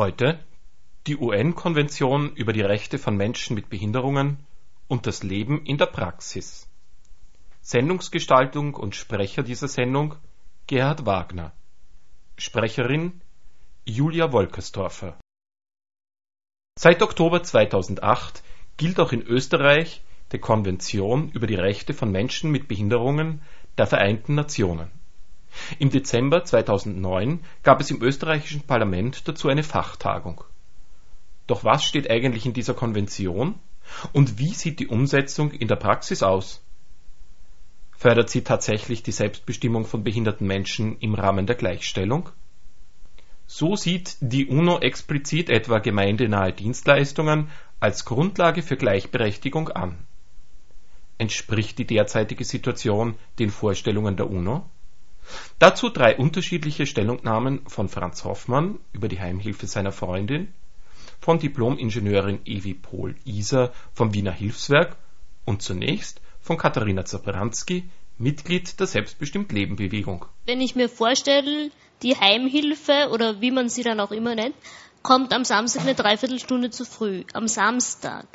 Heute die UN-Konvention über die Rechte von Menschen mit Behinderungen und das Leben in der Praxis. Sendungsgestaltung und Sprecher dieser Sendung Gerhard Wagner. Sprecherin Julia Wolkerstorfer. Seit Oktober 2008 gilt auch in Österreich die Konvention über die Rechte von Menschen mit Behinderungen der Vereinten Nationen. Im Dezember 2009 gab es im österreichischen Parlament dazu eine Fachtagung. Doch was steht eigentlich in dieser Konvention und wie sieht die Umsetzung in der Praxis aus? Fördert sie tatsächlich die Selbstbestimmung von behinderten Menschen im Rahmen der Gleichstellung? So sieht die UNO explizit etwa gemeindenahe Dienstleistungen als Grundlage für Gleichberechtigung an. Entspricht die derzeitige Situation den Vorstellungen der UNO? Dazu 3 unterschiedliche Stellungnahmen von Franz Hoffmann über die Heimhilfe seiner Freundin, von Diplom-Ingenieurin Evi Pohl-Iser vom Wiener Hilfswerk und zunächst von Katharina Zabranski, Mitglied der Selbstbestimmt-Leben-Bewegung. Wenn ich mir vorstelle, die Heimhilfe oder wie man sie dann auch immer nennt, kommt am Samstag eine Dreiviertelstunde zu früh, am Samstag,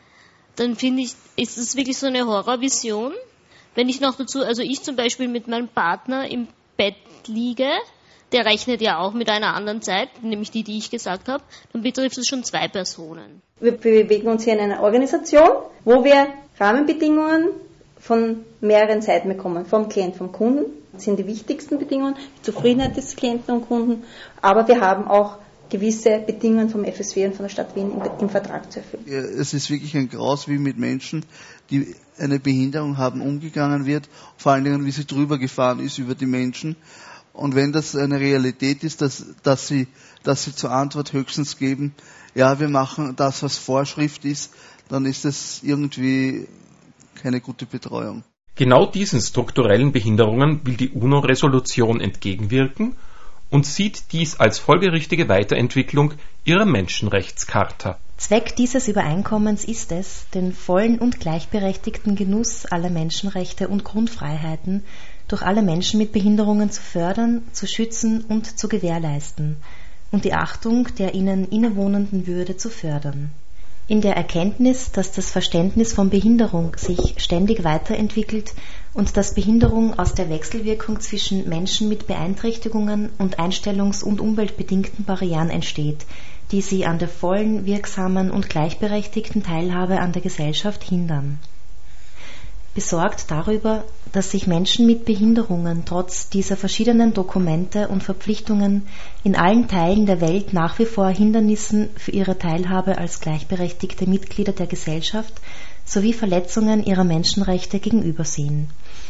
dann finde ich, ist es wirklich so eine Horrorvision. Wenn ich noch dazu, also ich zum Beispiel mit meinem Partner im Bett liege, der rechnet ja auch mit einer anderen Zeit, nämlich die ich gesagt habe, dann betrifft es schon 2 Personen. Wir bewegen uns hier in einer Organisation, wo wir Rahmenbedingungen von mehreren Seiten bekommen. Vom Klient, vom Kunden, das sind die wichtigsten Bedingungen, die Zufriedenheit des Klienten und Kunden, aber wir haben auch gewisse Bedingungen vom FSW und von der Stadt Wien im Vertrag zu erfüllen. Ja, es ist wirklich ein Graus, wie mit Menschen, die eine Behinderung haben, umgegangen wird, vor allen Dingen, wie sie drüber gefahren ist über die Menschen. Und wenn das eine Realität ist, dass sie zur Antwort höchstens geben, ja, wir machen das, was Vorschrift ist, dann ist das irgendwie keine gute Betreuung. Genau diesen strukturellen Behinderungen will die UNO-Resolution entgegenwirken und sieht dies als folgerichtige Weiterentwicklung ihrer Menschenrechtscharta. Zweck dieses Übereinkommens ist es, den vollen und gleichberechtigten Genuss aller Menschenrechte und Grundfreiheiten durch alle Menschen mit Behinderungen zu fördern, zu schützen und zu gewährleisten und die Achtung der ihnen innewohnenden Würde zu fördern. In der Erkenntnis, dass das Verständnis von Behinderung sich ständig weiterentwickelt und dass Behinderung aus der Wechselwirkung zwischen Menschen mit Beeinträchtigungen und einstellungs- und umweltbedingten Barrieren entsteht, die sie an der vollen, wirksamen und gleichberechtigten Teilhabe an der Gesellschaft hindern. Besorgt darüber, dass sich Menschen mit Behinderungen trotz dieser verschiedenen Dokumente und Verpflichtungen in allen Teilen der Welt nach wie vor Hindernissen für ihre Teilhabe als gleichberechtigte Mitglieder der Gesellschaft sowie Verletzungen ihrer Menschenrechte gegenübersehen.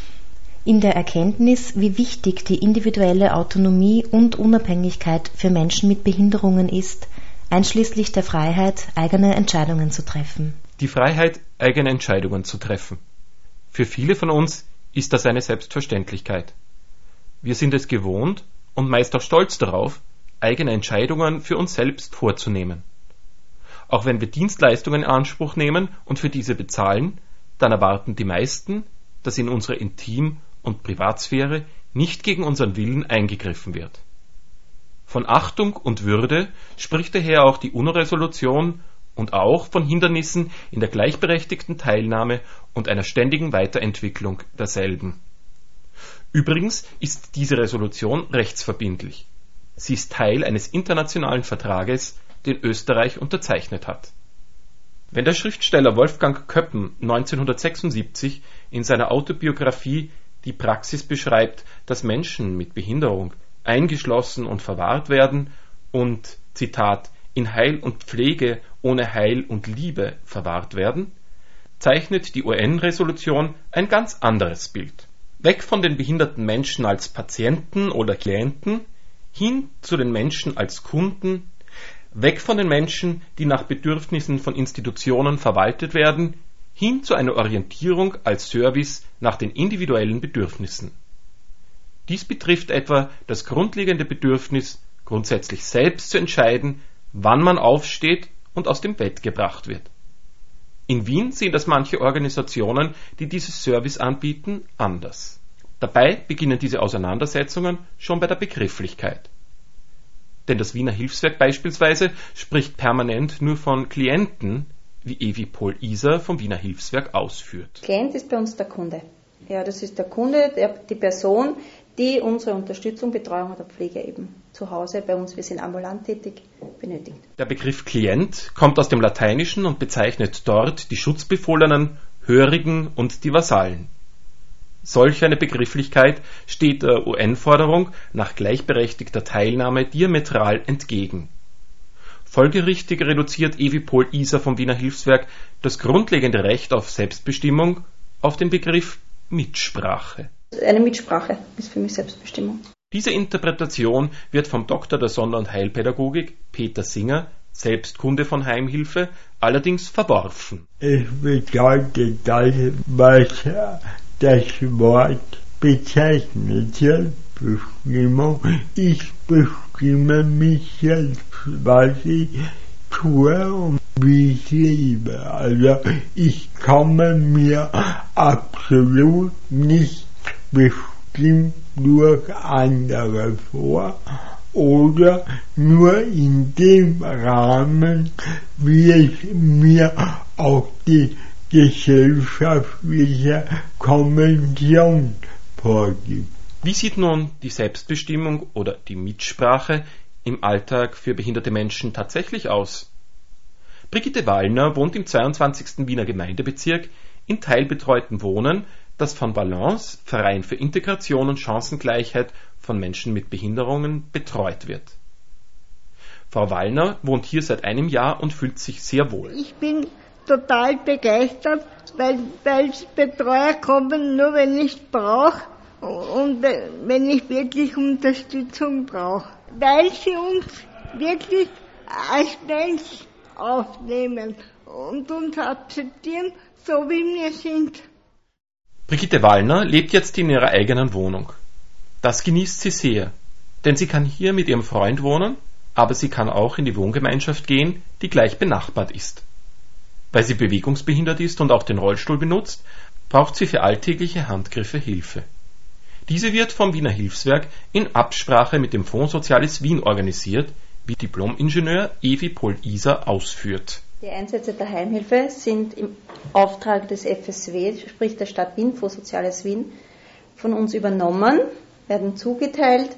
In der Erkenntnis, wie wichtig die individuelle Autonomie und Unabhängigkeit für Menschen mit Behinderungen ist, einschließlich der Freiheit, eigene Entscheidungen zu treffen. Die Freiheit, eigene Entscheidungen zu treffen. Für viele von uns ist das eine Selbstverständlichkeit. Wir sind es gewohnt und meist auch stolz darauf, eigene Entscheidungen für uns selbst vorzunehmen. Auch wenn wir Dienstleistungen in Anspruch nehmen und für diese bezahlen, dann erwarten die meisten, dass in unsere Intim- und Privatsphäre nicht gegen unseren Willen eingegriffen wird. Von Achtung und Würde spricht daher auch die UNO-Resolution und auch von Hindernissen in der gleichberechtigten Teilnahme und einer ständigen Weiterentwicklung derselben. Übrigens ist diese Resolution rechtsverbindlich. Sie ist Teil eines internationalen Vertrages, den Österreich unterzeichnet hat. Wenn der Schriftsteller Wolfgang Köppen 1976 in seiner Autobiografie die Praxis beschreibt, dass Menschen mit Behinderung eingeschlossen und verwahrt werden und, Zitat, in Heil und Pflege ohne Heil und Liebe verwahrt werden, zeichnet die UN-Resolution ein ganz anderes Bild. Weg von den behinderten Menschen als Patienten oder Klienten, hin zu den Menschen als Kunden, weg von den Menschen, die nach Bedürfnissen von Institutionen verwaltet werden, hin zu einer Orientierung als Service nach den individuellen Bedürfnissen. Dies betrifft etwa das grundlegende Bedürfnis, grundsätzlich selbst zu entscheiden, wann man aufsteht und aus dem Bett gebracht wird. In Wien sehen das manche Organisationen, die dieses Service anbieten, anders. Dabei beginnen diese Auseinandersetzungen schon bei der Begrifflichkeit. Denn das Wiener Hilfswerk beispielsweise spricht permanent nur von Klienten, wie Evi Pohl-Iser vom Wiener Hilfswerk ausführt. Klient ist bei uns der Kunde. Ja, das ist der Kunde, die Person, die unsere Unterstützung, Betreuung oder Pflege eben zu Hause bei uns, wir sind ambulant tätig, benötigt. Der Begriff Klient kommt aus dem Lateinischen und bezeichnet dort die Schutzbefohlenen, Hörigen und die Vasallen. Solch eine Begrifflichkeit steht der UN-Forderung nach gleichberechtigter Teilnahme diametral entgegen. Folgerichtig reduziert Evi Pohl-Iser vom Wiener Hilfswerk das grundlegende Recht auf Selbstbestimmung auf den Begriff Mitsprache. Eine Mitsprache ist für mich Selbstbestimmung. Diese Interpretation wird vom Doktor der Sonder- und Heilpädagogik Peter Singer, selbst Kunde von Heimhilfe, allerdings verworfen. Es bedeutet das, was das Wort bezeichnet, Selbstbestimmung. Ich bestimme mich selbst, was ich tue und wie ich lebe. Also ich komme mir absolut nicht bestimmt durch andere vor oder nur in dem Rahmen, wie es mir auch die gesellschaftliche Konvention vorgibt. Wie sieht nun die Selbstbestimmung oder die Mitsprache im Alltag für behinderte Menschen tatsächlich aus? Brigitte Wallner wohnt im 22. Wiener Gemeindebezirk in teilbetreuten Wohnen, das von Balance, Verein für Integration und Chancengleichheit von Menschen mit Behinderungen, betreut wird. Frau Wallner wohnt hier seit einem Jahr und fühlt sich sehr wohl. Ich bin total begeistert, weil Betreuer kommen nur, wenn ich es brauche und wenn ich wirklich Unterstützung brauche. Weil sie uns wirklich als Mensch aufnehmen und uns akzeptieren, so wie wir sind. Brigitte Wallner lebt jetzt in ihrer eigenen Wohnung. Das genießt sie sehr, denn sie kann hier mit ihrem Freund wohnen, aber sie kann auch in die Wohngemeinschaft gehen, die gleich benachbart ist. Weil sie bewegungsbehindert ist und auch den Rollstuhl benutzt, braucht sie für alltägliche Handgriffe Hilfe. Diese wird vom Wiener Hilfswerk in Absprache mit dem Fonds Soziales Wien organisiert, wie Diplom-Ingenieur Evi Pohl-Iser ausführt. Die Einsätze der Heimhilfe sind im Auftrag des FSW, sprich der Stadt Wien, Fonds Soziales Wien, von uns übernommen, werden zugeteilt.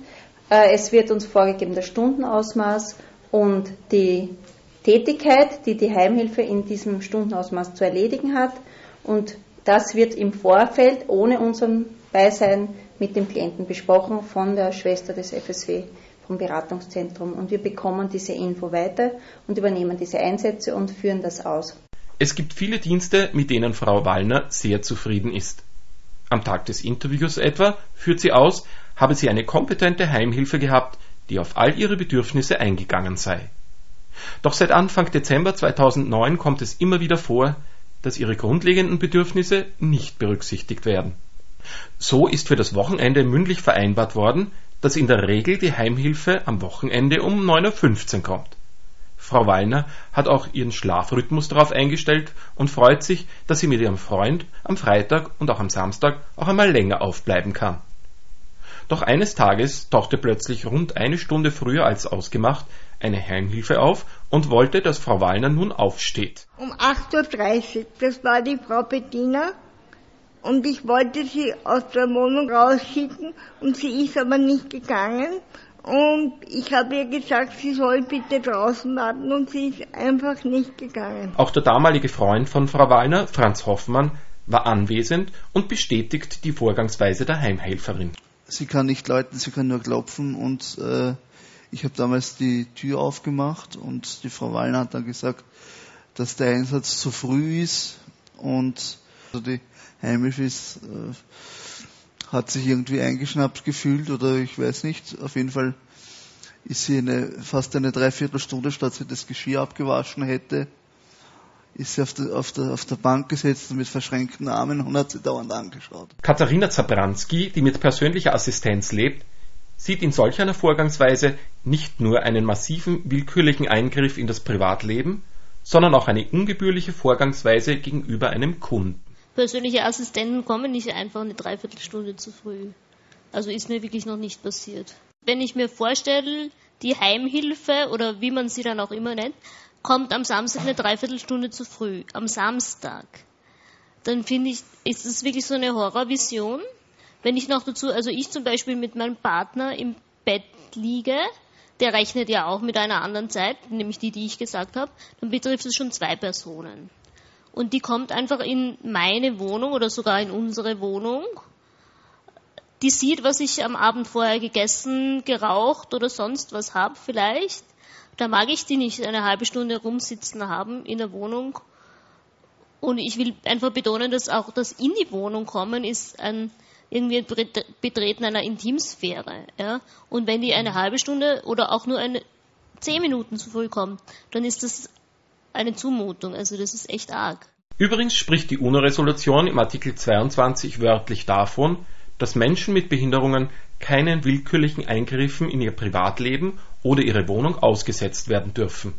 Es wird uns vorgegeben das Stundenausmaß und die Tätigkeit, die die Heimhilfe in diesem Stundenausmaß zu erledigen hat. Und das wird im Vorfeld ohne unserem Beisein mit dem Klienten besprochen von der Schwester des FSW, vom Beratungszentrum. Und wir bekommen diese Info weiter und übernehmen diese Einsätze und führen das aus. Es gibt viele Dienste, mit denen Frau Wallner sehr zufrieden ist. Am Tag des Interviews etwa, führt sie aus, habe sie eine kompetente Heimhilfe gehabt, die auf all ihre Bedürfnisse eingegangen sei. Doch seit Anfang Dezember 2009 kommt es immer wieder vor, dass ihre grundlegenden Bedürfnisse nicht berücksichtigt werden. So ist für das Wochenende mündlich vereinbart worden, dass in der Regel die Heimhilfe am Wochenende um 9:15 Uhr kommt. Frau Wallner hat auch ihren Schlafrhythmus darauf eingestellt und freut sich, dass sie mit ihrem Freund am Freitag und auch am Samstag auch einmal länger aufbleiben kann. Doch eines Tages tauchte plötzlich rund eine Stunde früher als ausgemacht eine Heimhilfe auf und wollte, dass Frau Wallner nun aufsteht. Um 8:30 Uhr, das war die Frau Bettina, und ich wollte sie aus der Wohnung rausschicken und sie ist aber nicht gegangen. Und ich habe ihr gesagt, sie soll bitte draußen warten und sie ist einfach nicht gegangen. Auch der damalige Freund von Frau Wallner, Franz Hoffmann, war anwesend und bestätigt die Vorgangsweise der Heimhelferin. Sie kann nicht läuten, sie kann nur klopfen und ich habe damals die Tür aufgemacht und die Frau Wallner hat dann gesagt, dass der Einsatz zu früh ist und also die Heimhilfe hat sich irgendwie eingeschnappt gefühlt oder ich weiß nicht. Auf jeden Fall ist sie fast eine Dreiviertelstunde, statt sie das Geschirr abgewaschen hätte, ist sie auf der Bank gesetzt mit verschränkten Armen und hat sie dauernd angeschaut. Katharina Zabranski, die mit persönlicher Assistenz lebt, sieht in solch einer Vorgangsweise nicht nur einen massiven willkürlichen Eingriff in das Privatleben, sondern auch eine ungebührliche Vorgangsweise gegenüber einem Kunden. Persönliche Assistenten kommen nicht einfach eine Dreiviertelstunde zu früh. Also ist mir wirklich noch nicht passiert. Wenn ich mir vorstelle, die Heimhilfe oder wie man sie dann auch immer nennt, kommt am Samstag eine Dreiviertelstunde zu früh, am Samstag. Dann finde ich, ist es wirklich so eine Horrorvision. Wenn ich noch dazu, also ich zum Beispiel mit meinem Partner im Bett liege, der rechnet ja auch mit einer anderen Zeit, nämlich die ich gesagt habe, dann betrifft es schon 2 Personen. Und die kommt einfach in meine Wohnung oder sogar in unsere Wohnung. Die sieht, was ich am Abend vorher gegessen, geraucht oder sonst was habe vielleicht. Da mag ich die nicht eine halbe Stunde rumsitzen haben in der Wohnung. Und ich will einfach betonen, dass auch das in die Wohnung kommen ist irgendwie ein Betreten einer Intimsphäre. Ja? Und wenn die eine halbe Stunde oder auch nur 10 Minuten zu früh kommt, dann ist das eine Zumutung. Also das ist echt arg. Übrigens spricht die UNO-Resolution im Artikel 22 wörtlich davon, dass Menschen mit Behinderungen keinen willkürlichen Eingriffen in ihr Privatleben oder ihre Wohnung ausgesetzt werden dürfen.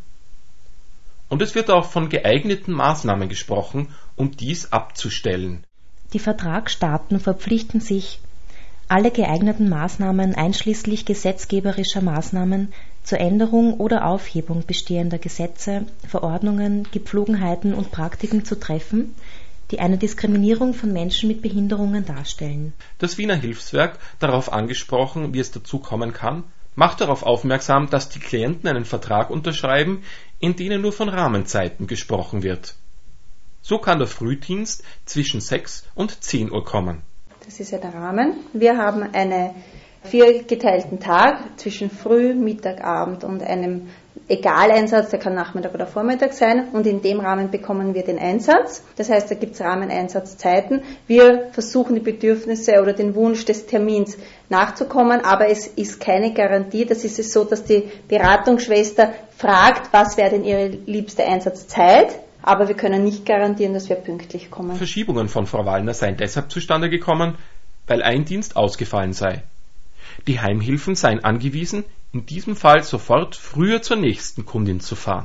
Und es wird auch von geeigneten Maßnahmen gesprochen, um dies abzustellen. Die Vertragsstaaten verpflichten sich, alle geeigneten Maßnahmen einschließlich gesetzgeberischer Maßnahmen zur Änderung oder Aufhebung bestehender Gesetze, Verordnungen, Gepflogenheiten und Praktiken zu treffen, die eine Diskriminierung von Menschen mit Behinderungen darstellen. Das Wiener Hilfswerk, darauf angesprochen, wie es dazu kommen kann, macht darauf aufmerksam, dass die Klienten einen Vertrag unterschreiben, in denen nur von Rahmenzeiten gesprochen wird. So kann der Frühdienst zwischen 6 und 10 Uhr kommen. Das ist ja der Rahmen. Wir haben einen 4-geteilten Tag zwischen Früh, Mittag, Abend und einem Egaleinsatz, der kann Nachmittag oder Vormittag sein, und in dem Rahmen bekommen wir den Einsatz. Das heißt, da gibt es Rahmeneinsatzzeiten. Wir versuchen die Bedürfnisse oder den Wunsch des Termins nachzukommen, aber es ist keine Garantie. Das ist es so, dass die Beratungsschwester fragt, was wäre denn ihre liebste Einsatzzeit, aber wir können nicht garantieren, dass wir pünktlich kommen. Verschiebungen von Frau Wallner seien deshalb zustande gekommen, weil ein Dienst ausgefallen sei. Die Heimhilfen seien angewiesen, in diesem Fall sofort früher zur nächsten Kundin zu fahren.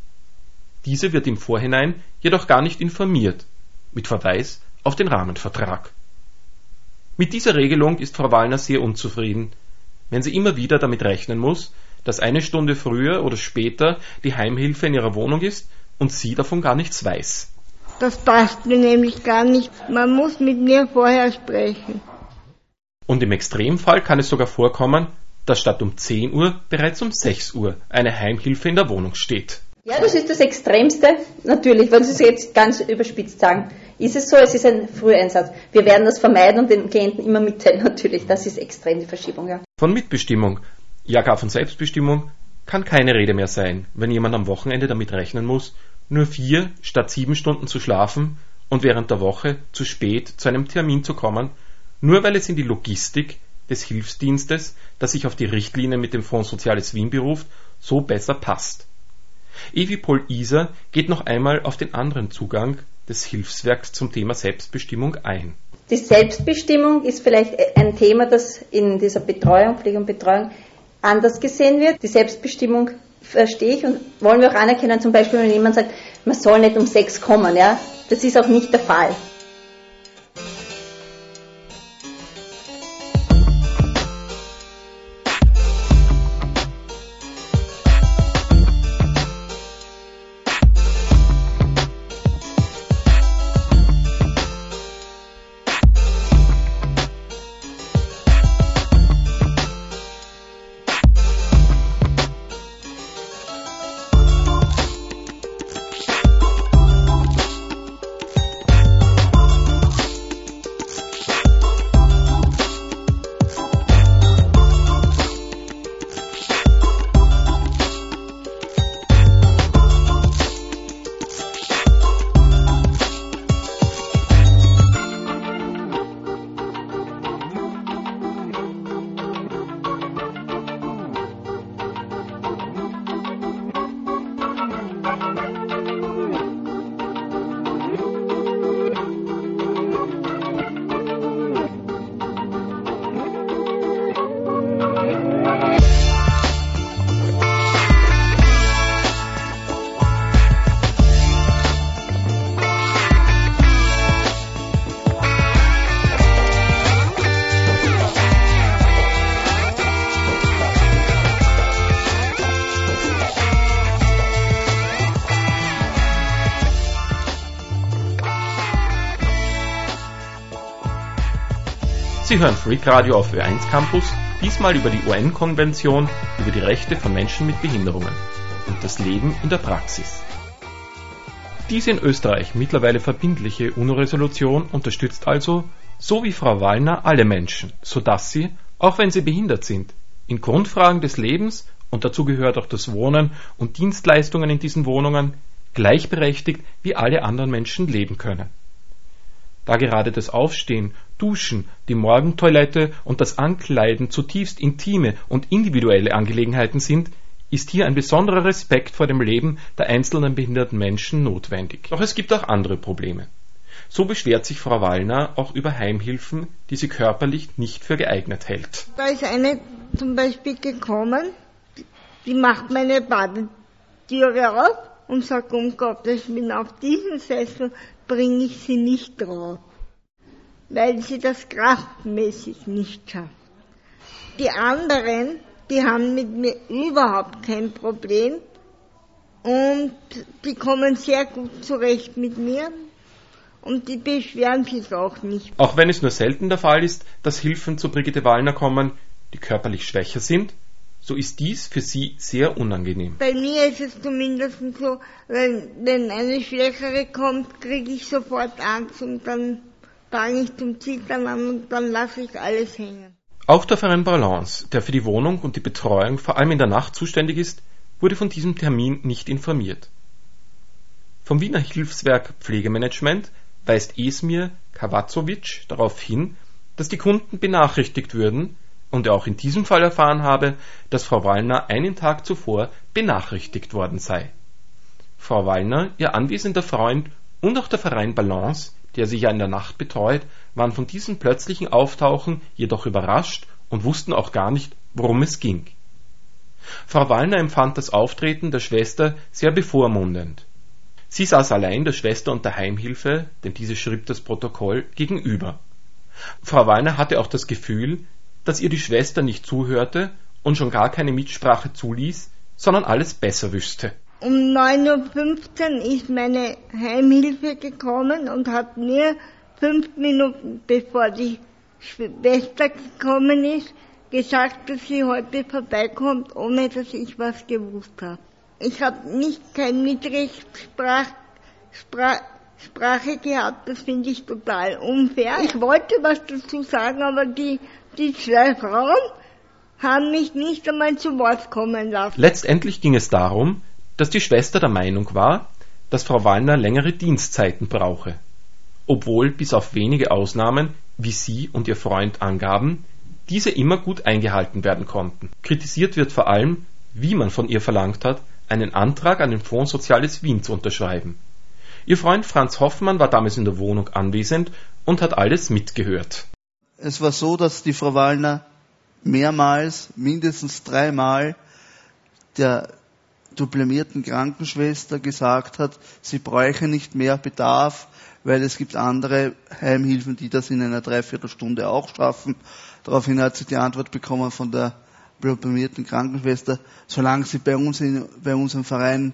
Diese wird im Vorhinein jedoch gar nicht informiert, mit Verweis auf den Rahmenvertrag. Mit dieser Regelung ist Frau Wallner sehr unzufrieden, wenn sie immer wieder damit rechnen muss, dass 1 Stunde früher oder später die Heimhilfe in ihrer Wohnung ist und sie davon gar nichts weiß. Das passt mir nämlich gar nicht. Man muss mit mir vorher sprechen. Und im Extremfall kann es sogar vorkommen, dass statt um 10 Uhr bereits um 6 Uhr eine Heimhilfe in der Wohnung steht. Ja, das ist das Extremste. Natürlich, wenn Sie es jetzt ganz überspitzt sagen, ist es so, es ist ein Früheinsatz. Wir werden das vermeiden und den Klienten immer mitteilen, natürlich. Das ist extrem, die Verschiebung, ja. Von Mitbestimmung, ja gar von Selbstbestimmung, kann keine Rede mehr sein, wenn jemand am Wochenende damit rechnen muss, nur 4 statt 7 Stunden zu schlafen und während der Woche zu spät zu einem Termin zu kommen, nur weil es in die Logistik des Hilfsdienstes, das sich auf die Richtlinie mit dem Fonds Soziales Wien beruft, so besser passt. Evi Pohl-Iser geht noch einmal auf den anderen Zugang des Hilfswerks zum Thema Selbstbestimmung ein. Die Selbstbestimmung ist vielleicht ein Thema, das in dieser Betreuung, Pflege und Betreuung anders gesehen wird. Die Selbstbestimmung verstehe ich und wollen wir auch anerkennen, zum Beispiel, wenn jemand sagt, man soll nicht um 6 kommen, ja, das ist auch nicht der Fall. Sie hören Freak Radio auf Ö1 Campus, diesmal über die UN-Konvention über die Rechte von Menschen mit Behinderungen und das Leben in der Praxis. Diese in Österreich mittlerweile verbindliche UNO-Resolution unterstützt also, so wie Frau Wallner, alle Menschen, sodass sie, auch wenn sie behindert sind, in Grundfragen des Lebens, und dazu gehört auch das Wohnen und Dienstleistungen in diesen Wohnungen, gleichberechtigt wie alle anderen Menschen leben können. Da gerade das Aufstehen, Duschen, die Morgentoilette und das Ankleiden zutiefst intime und individuelle Angelegenheiten sind, ist hier ein besonderer Respekt vor dem Leben der einzelnen behinderten Menschen notwendig. Doch es gibt auch andere Probleme. So beschwert sich Frau Wallner auch über Heimhilfen, die sie körperlich nicht für geeignet hält. Da ist eine zum Beispiel gekommen, die macht meine Badetüre auf und sagt, um Gottes Willen, auf diesen Sessel bringe ich sie nicht drauf, weil sie das kraftmäßig nicht schafft. Die anderen, die haben mit mir überhaupt kein Problem und die kommen sehr gut zurecht mit mir und die beschweren sich auch nicht. Auch wenn es nur selten der Fall ist, dass Hilfen zu Brigitte Wallner kommen, die körperlich schwächer sind, so ist dies für sie sehr unangenehm. Bei mir ist es zumindest so, wenn eine Schwächere kommt, kriege ich sofort Angst und dann fange ich zum Zittern an und dann lasse ich alles hängen. Auch der Verein Balance, der für die Wohnung und die Betreuung vor allem in der Nacht zuständig ist, wurde von diesem Termin nicht informiert. Vom Wiener Hilfswerk Pflegemanagement weist Esmir Kavazovic darauf hin, dass die Kunden benachrichtigt würden, und er auch in diesem Fall erfahren habe, dass Frau Wallner einen Tag zuvor benachrichtigt worden sei. Frau Wallner, ihr anwesender Freund und auch der Verein Balance, der sie ja in der Nacht betreut, waren von diesem plötzlichen Auftauchen jedoch überrascht und wussten auch gar nicht, worum es ging. Frau Wallner empfand das Auftreten der Schwester sehr bevormundend. Sie saß allein der Schwester und der Heimhilfe, denn diese schrieb das Protokoll, gegenüber. Frau Wallner hatte auch das Gefühl, dass ihr die Schwester nicht zuhörte und schon gar keine Mitsprache zuließ, sondern alles besser wüsste. Um 9:15 Uhr ist meine Heimhilfe gekommen und hat mir 5 Minuten bevor die Schwester gekommen ist, gesagt, dass sie heute vorbeikommt, ohne dass ich was gewusst habe. Ich habe kein Mitrechtssprache gehabt, das finde ich total unfair. Ich wollte was dazu sagen, aber die 2 Frauen haben mich nicht einmal zu Wort kommen lassen. Letztendlich ging es darum, dass die Schwester der Meinung war, dass Frau Wallner längere Dienstzeiten brauche. Obwohl bis auf wenige Ausnahmen, wie sie und ihr Freund angaben, diese immer gut eingehalten werden konnten. Kritisiert wird vor allem, wie man von ihr verlangt hat, einen Antrag an den Fonds Soziales Wien zu unterschreiben. Ihr Freund Franz Hoffmann war damals in der Wohnung anwesend und hat alles mitgehört. Es war so, dass die Frau Wallner mehrmals, mindestens 3-mal, der diplomierten Krankenschwester gesagt hat, sie bräuche nicht mehr Bedarf, weil es gibt andere Heimhilfen, die das in einer 3/4 auch schaffen. Daraufhin hat sie die Antwort bekommen von der diplomierten Krankenschwester, solange sie bei uns im Verein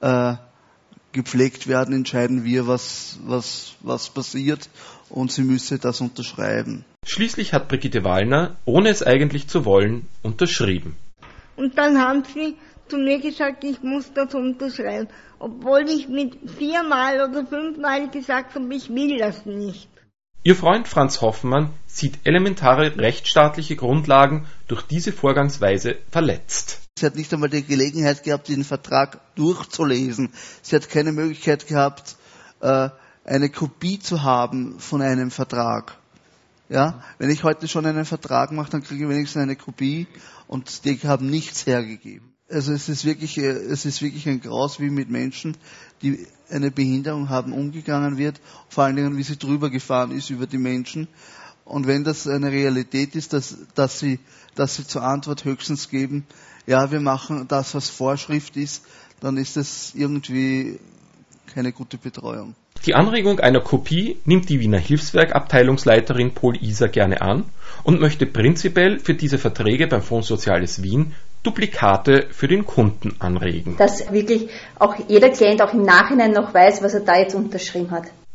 gepflegt werden, entscheiden wir, was passiert, und sie müsse das unterschreiben. Schließlich hat Brigitte Wallner, ohne es eigentlich zu wollen, unterschrieben. Und dann haben sie zu mir gesagt, ich muss das unterschreiben, obwohl ich mit 4-mal oder 5-mal gesagt habe, ich will das nicht. Ihr Freund Franz Hoffmann sieht elementare rechtsstaatliche Grundlagen durch diese Vorgangsweise verletzt. Sie hat nicht einmal die Gelegenheit gehabt, den Vertrag durchzulesen. Sie hat keine Möglichkeit gehabt, eine Kopie zu haben von einem Vertrag. Ja, wenn ich heute schon einen Vertrag mache, dann kriege ich wenigstens eine Kopie, und die haben nichts hergegeben. Also es ist wirklich ein Graus, wie mit Menschen, die eine Behinderung haben, umgegangen wird, vor allen Dingen, wie sie drüber gefahren ist über die Menschen. Und wenn das eine Realität ist, dass sie zur Antwort höchstens geben, ja, wir machen das, was Vorschrift ist, dann ist das irgendwie keine gute Betreuung. Die Anregung einer Kopie nimmt die Wiener Hilfswerk-Abteilungsleiterin Pol Iser gerne an und möchte prinzipiell für diese Verträge beim Fonds Soziales Wien Duplikate für den Kunden anregen. Dass wirklich auch jeder Klient auch im Nachhinein noch weiß, was er da jetzt unterschrieben hat.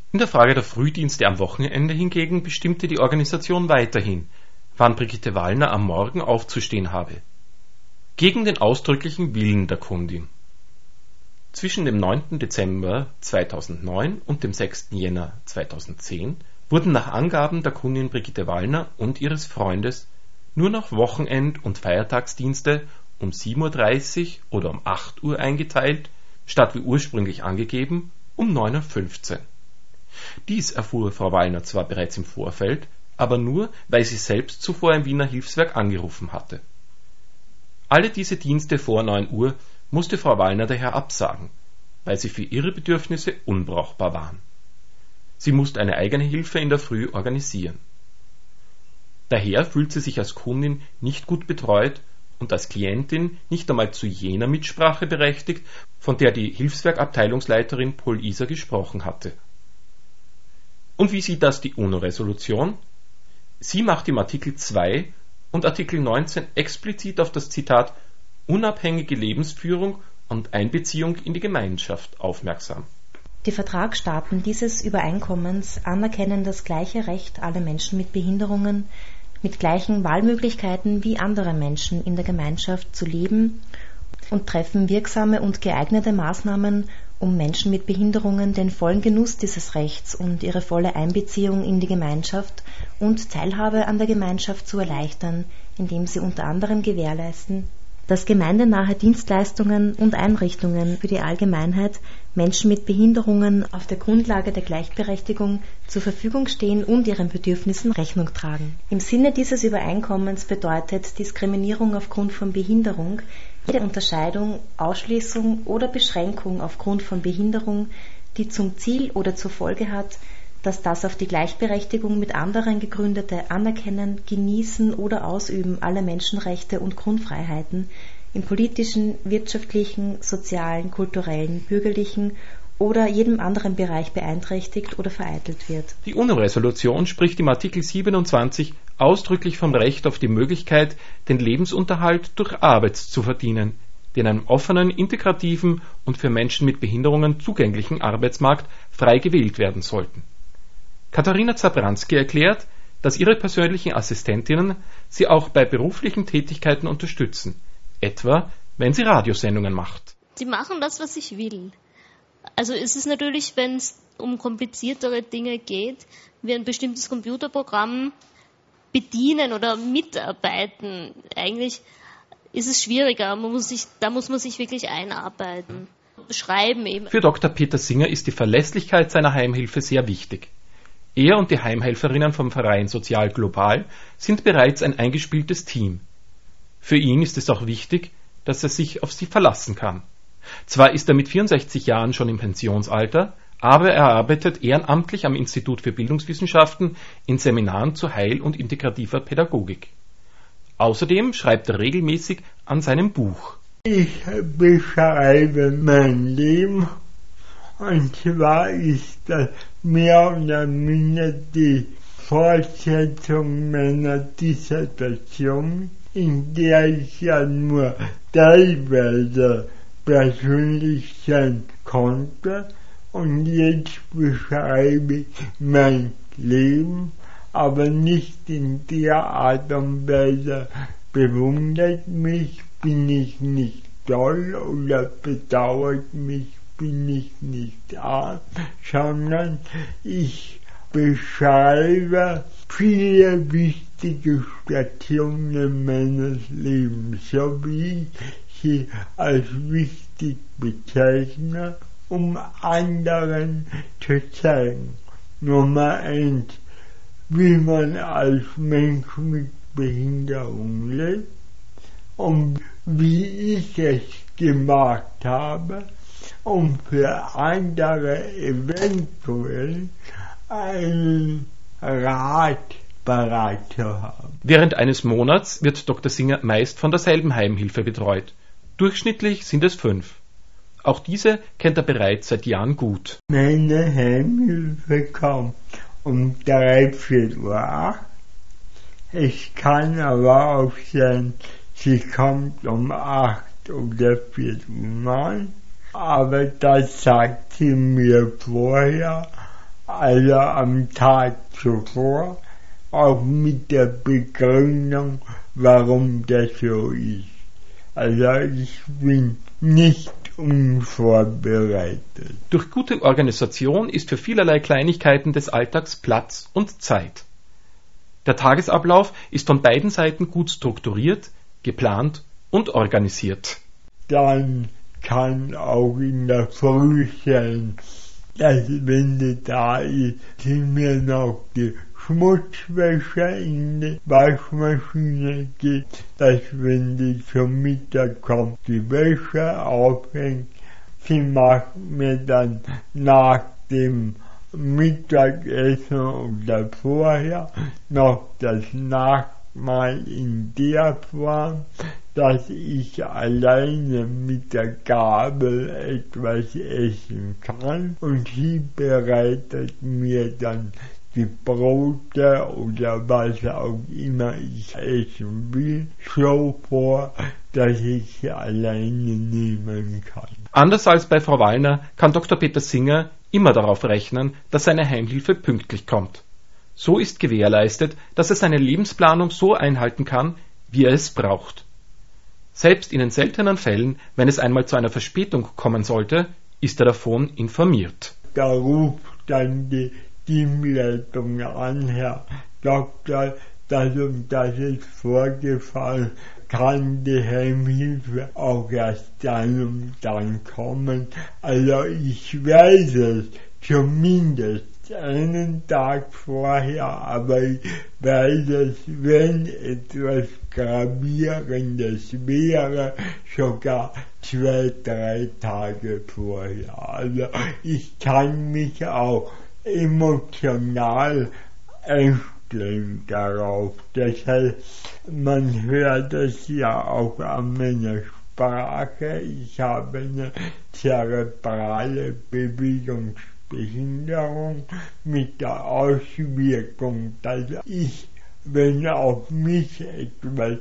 In der Frage der Frühdienste am Wochenende hingegen bestimmte die Organisation weiterhin, wann Brigitte Wallner am Morgen aufzustehen habe. Gegen den ausdrücklichen Willen der Kundin. Zwischen dem 9. Dezember 2009 und dem 6. Jänner 2010 wurden nach Angaben der Kundin Brigitte Wallner und ihres Freundes nur noch Wochenend- und Feiertagsdienste um 7:30 Uhr oder um 8 Uhr eingeteilt, statt wie ursprünglich angegeben um 9:15 Uhr. Dies erfuhr Frau Wallner zwar bereits im Vorfeld, aber nur, weil sie selbst zuvor im Wiener Hilfswerk angerufen hatte. Alle diese Dienste vor 9 Uhr musste Frau Wallner daher absagen, weil sie für ihre Bedürfnisse unbrauchbar waren. Sie musste eine eigene Hilfe in der Früh organisieren. Daher fühlt sie sich als Kundin nicht gut betreut und als Klientin nicht einmal zu jener Mitsprache berechtigt, von der die Hilfswerkabteilungsleiterin Pol-Isa gesprochen hatte. Und wie sieht das die UNO-Resolution? Sie macht im Artikel 2 und Artikel 19 explizit auf das Zitat unabhängige Lebensführung und Einbeziehung in die Gemeinschaft aufmerksam. Die Vertragsstaaten dieses Übereinkommens anerkennen das gleiche Recht aller Menschen mit Behinderungen mit gleichen Wahlmöglichkeiten wie andere Menschen in der Gemeinschaft zu leben und treffen wirksame und geeignete Maßnahmen, um Menschen mit Behinderungen den vollen Genuss dieses Rechts und ihre volle Einbeziehung in die Gemeinschaft und Teilhabe an der Gemeinschaft zu erleichtern, indem sie unter anderem gewährleisten, dass gemeindenahe Dienstleistungen und Einrichtungen für die Allgemeinheit Menschen mit Behinderungen auf der Grundlage der Gleichberechtigung zur Verfügung stehen und ihren Bedürfnissen Rechnung tragen. Im Sinne dieses Übereinkommens bedeutet Diskriminierung aufgrund von Behinderung jede Unterscheidung, Ausschließung oder Beschränkung aufgrund von Behinderung, die zum Ziel oder zur Folge hat, dass das auf die Gleichberechtigung mit anderen gegründete Anerkennen, Genießen oder Ausüben aller Menschenrechte und Grundfreiheiten im politischen, wirtschaftlichen, sozialen, kulturellen, bürgerlichen oder jedem anderen Bereich beeinträchtigt oder vereitelt wird. Die UNO-Resolution spricht im Artikel 27 ausdrücklich vom Recht auf die Möglichkeit, den Lebensunterhalt durch Arbeit zu verdienen, die in einem offenen, integrativen und für Menschen mit Behinderungen zugänglichen Arbeitsmarkt frei gewählt werden sollten. Katharina Zabranski erklärt, dass ihre persönlichen Assistentinnen sie auch bei beruflichen Tätigkeiten unterstützen, etwa wenn sie Radiosendungen macht. Sie machen das, was ich will. Also es ist natürlich, wenn es um kompliziertere Dinge geht, wie ein bestimmtes Computerprogramm bedienen oder mitarbeiten, eigentlich ist es schwieriger. Da muss man sich wirklich einarbeiten. Schreiben eben. Für Dr. Peter Singer ist die Verlässlichkeit seiner Heimhilfe sehr wichtig. Er und die Heimhelferinnen vom Verein Sozial Global sind bereits ein eingespieltes Team. Für ihn ist es auch wichtig, dass er sich auf sie verlassen kann. Zwar ist er mit 64 Jahren schon im Pensionsalter, aber er arbeitet ehrenamtlich am Institut für Bildungswissenschaften in Seminaren zu Heil- und integrativer Pädagogik. Außerdem schreibt er regelmäßig an seinem Buch. Ich beschreibe mein Leben, und zwar ist das mehr oder minder die Fortsetzung meiner Dissertation, in der ich ja nur teilweise persönlich sein konnte, und jetzt beschreibe ich mein Leben, aber nicht in der Art und Weise, bewundert mich, bin ich nicht toll oder bedauert mich, bin ich nicht arm, sondern ich beschreibe viele wichtige Stationen meines Lebens, so wie ich sie als wichtig bezeichne, um anderen zu zeigen. Nummer 1, wie man als Mensch mit Behinderung lebt und wie ich es gemacht habe, um für andere eventuell einen Rat parat zu haben. Während eines Monats wird Dr. Singer meist von derselben Heimhilfe betreut. Durchschnittlich sind es 5. Auch diese kennt er bereits seit Jahren gut. Meine Heimhilfe kommt um 3/4 Uhr. Es kann aber auch sein, sie kommt um 8 oder 4 Uhr. Aber das sagt sie mir vorher, also am Tag zuvor, auch mit der Begründung, warum das so ist. Also ich bin nicht unvorbereitet. Durch gute Organisation ist für vielerlei Kleinigkeiten des Alltags Platz und Zeit. Der Tagesablauf ist von beiden Seiten gut strukturiert, geplant und organisiert. Dann kann auch in der Früh sein, dass wenn die da ist, sind mir noch die Schmutzwäsche in die Waschmaschine geht, dass wenn die zum Mittag kommt, die Wäsche aufhängt. Sie macht mir dann nach dem Mittagessen oder vorher noch das Nachtmahl in der Form, dass ich alleine mit der Gabel etwas essen kann, und sie bereitet mir dann die Brote oder was auch immer ich essen will, so vor, dass ich sie alleine nehmen kann. Anders als bei Frau Wallner kann Dr. Peter Singer immer darauf rechnen, dass seine Heimhilfe pünktlich kommt. So ist gewährleistet, dass er seine Lebensplanung so einhalten kann, wie er es braucht. Selbst in den seltenen Fällen, wenn es einmal zu einer Verspätung kommen sollte, ist er davon informiert. Da ruft dann die Teamleitung an, Herr Doktor, das und das ist vorgefallen, kann die Heimhilfe auch erst dann und dann kommen. Also ich weiß es zumindest einen Tag vorher, aber ich weiß es, wenn etwas Gravierendes wäre, sogar 2-3 Tage vorher. Also ich kann mich auch emotional einstellen darauf. Das heißt, man hört es ja auch an meiner Sprache. Ich habe eine zerebrale Bewegungsbehinderung mit der Auswirkung, dass ich, wenn auf mich etwas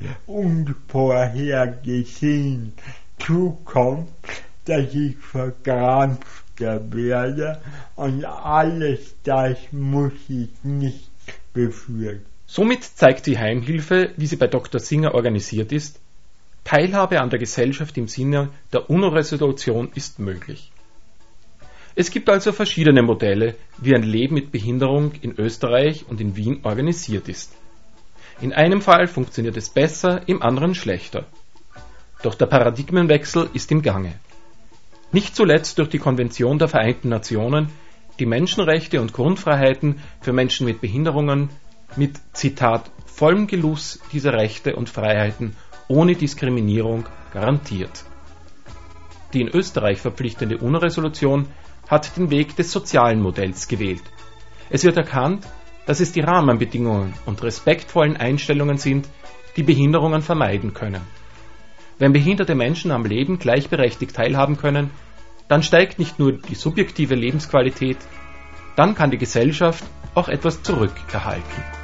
unvorhergesehen zukommt, dass ich verkrampfter werde, und alles das muss ich nicht befürchten. Somit zeigt die Heimhilfe, wie sie bei Dr. Singer organisiert ist, Teilhabe an der Gesellschaft im Sinne der UNO-Resolution ist möglich. Es gibt also verschiedene Modelle, wie ein Leben mit Behinderung in Österreich und in Wien organisiert ist. In einem Fall funktioniert es besser, im anderen schlechter. Doch der Paradigmenwechsel ist im Gange. Nicht zuletzt durch die Konvention der Vereinten Nationen, die Menschenrechte und Grundfreiheiten für Menschen mit Behinderungen mit, Zitat, vollem Genuss dieser Rechte und Freiheiten ohne Diskriminierung garantiert. Die in Österreich verpflichtende UNO-Resolution hat den Weg des sozialen Modells gewählt. Es wird erkannt, dass es die Rahmenbedingungen und respektvollen Einstellungen sind, die Behinderungen vermeiden können. Wenn behinderte Menschen am Leben gleichberechtigt teilhaben können, dann steigt nicht nur die subjektive Lebensqualität, dann kann die Gesellschaft auch etwas zurückerhalten.